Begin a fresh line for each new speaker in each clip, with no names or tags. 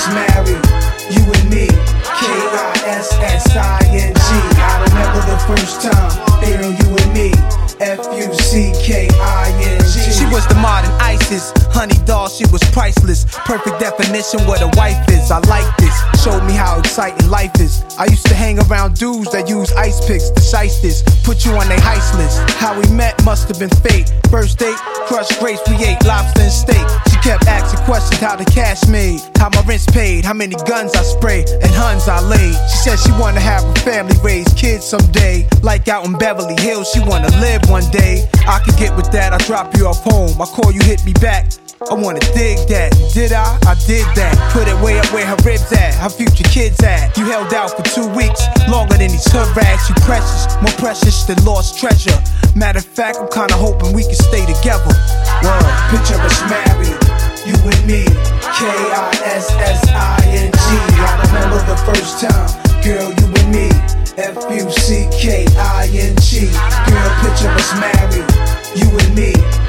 us married, you and me, Kissing. I remember the first time, girl, you and me, Fucking.
She was the modern ISIS, honey doll, she was priceless. Perfect definition what a wife is, I like this. Showed me how exciting life is. I used to hang around dudes that use ice picks, the shysters, put you on their heist list. How we met must have been fate. First date, crushed grapes, we ate lobster and steak. She kept asking questions, how the cash made, how my rent's paid, how many guns I sprayed, and huns I laid. She said she wanna have a family, raise kids someday. Like out in Beverly Hills, she wanna live one day. I could get with that, I drop you off home, I call you, hit me back. I wanna dig that, did I? I did that. Put it way up where her ribs at, her future kids at. You held out for 2 weeks, longer than these hood rats. You precious, more precious than lost treasure. Matter of fact, I'm kinda hoping we can stay together.
Word, picture us married, you and me, Kissing. I remember the first time, girl, you and me, Fucking. Girl, picture us married, you and me,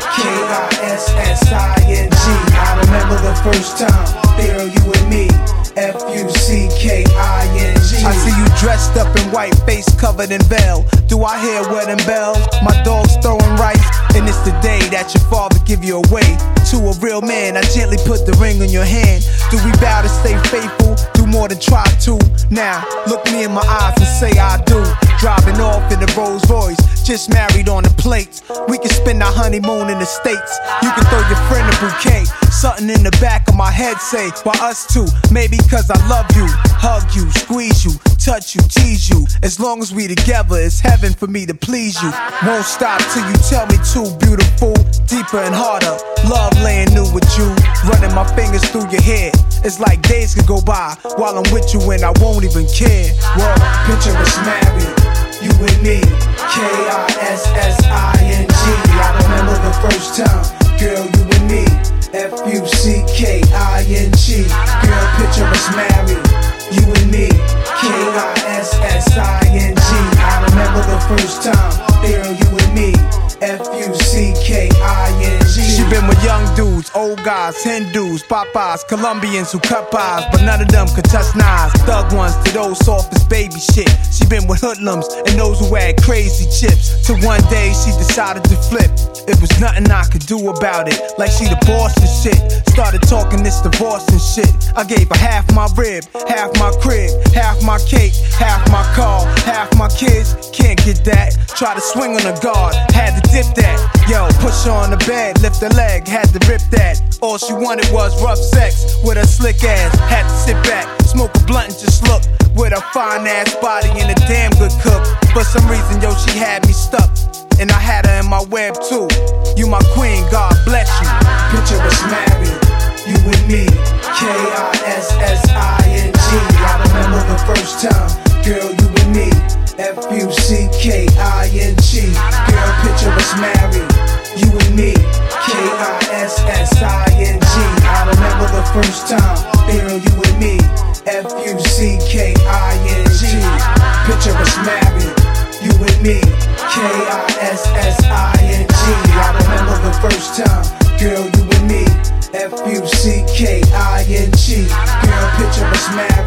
Kissing. I remember the first time, girl, you and me, Fucking.
I see you dressed up in white, face covered in veil. Do I hear wedding bells? My dog's throwing rice, and it's the day that your father give you away to a real man. I gently put the ring on your hand. Do we vow to stay faithful? Do more than try to. Now, look me in my eyes and say I do. Driving off in the Rolls Royce, just married on the plates. We can spend our honeymoon in the States. You can throw your friend a bouquet. Something in the back of my head say, why us two? Maybe cause I love you, hug you, squeeze you, touch you, tease you. As long as we together, it's heaven for me to please you. Won't stop till you tell me to, beautiful. Deeper and harder, love laying new with you. Running my fingers through your hair. It's like days could go by while I'm with you and I won't even care.
Well, picture us married, you and me, Kissing. I remember the first time, girl, you and me, Fucking. Girl, picture us married, you and me, Kissing. I remember the first time, girl, you and me, Fucking.
She been with young dudes, old guys, Hindus, Popeyes, Colombians who cut pies, but none of them could touch knives. Thug ones to those soft as baby shit. She been with hoodlums and those who had crazy chips. Till one day she decided to flip. It was nothing I could do about it. Like she the boss and shit. Started talking this divorce and shit. I gave her half my rib, half my crib, half my cake, half my car, half my kids. Can't get that. Try to swing on a guard, had to dip that. Yo, push her on the bed, lift her leg, had to rip that. All she wanted was rough sex with her slick ass. Had to sit back, smoke a blunt and just look. With a fine ass body and a damn good cook. For some reason, yo, she had me stuck. And I had her in my web too. You my queen, God bless you.
Picture us married, you and me, Kissing. I remember the first time, girl, you and me, Fucking. Girl, picture us married, you and me, Kissing. I remember the first time, girl, you and me, Fucking. Picture us married, you and me, Kissing. I remember the first time, girl, you and me, Fucking. Girl, picture us married.